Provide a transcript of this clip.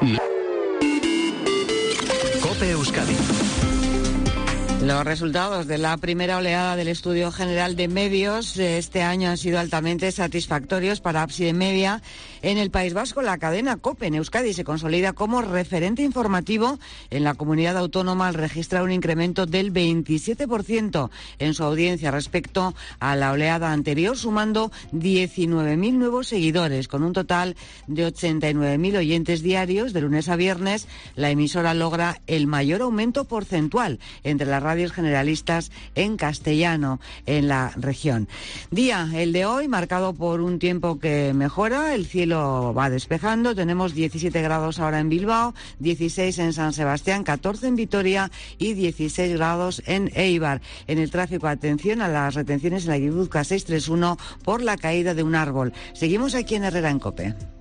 COPE Euskadi. Los resultados de la primera oleada del Estudio General de Medios de este año han sido altamente satisfactorios para Ábside Media. En el País Vasco, la cadena COPE en Euskadi se consolida como referente informativo en la comunidad autónoma al registrar un incremento del 27% en su audiencia respecto a la oleada anterior, sumando 19.000 nuevos seguidores. Con un total de 89.000 oyentes diarios de lunes a viernes, la emisora logra el mayor aumento porcentual entre las radios generalistas en castellano en la región. Día, el de hoy, marcado por un tiempo que mejora, el cielo va despejando, tenemos 17 grados ahora en Bilbao, 16 en San Sebastián, 14 en Vitoria y 16 grados en Eibar. En el tráfico, atención a las retenciones en la Guipúzcoa 631 por la caída de un árbol. Seguimos aquí en Herrera en COPE.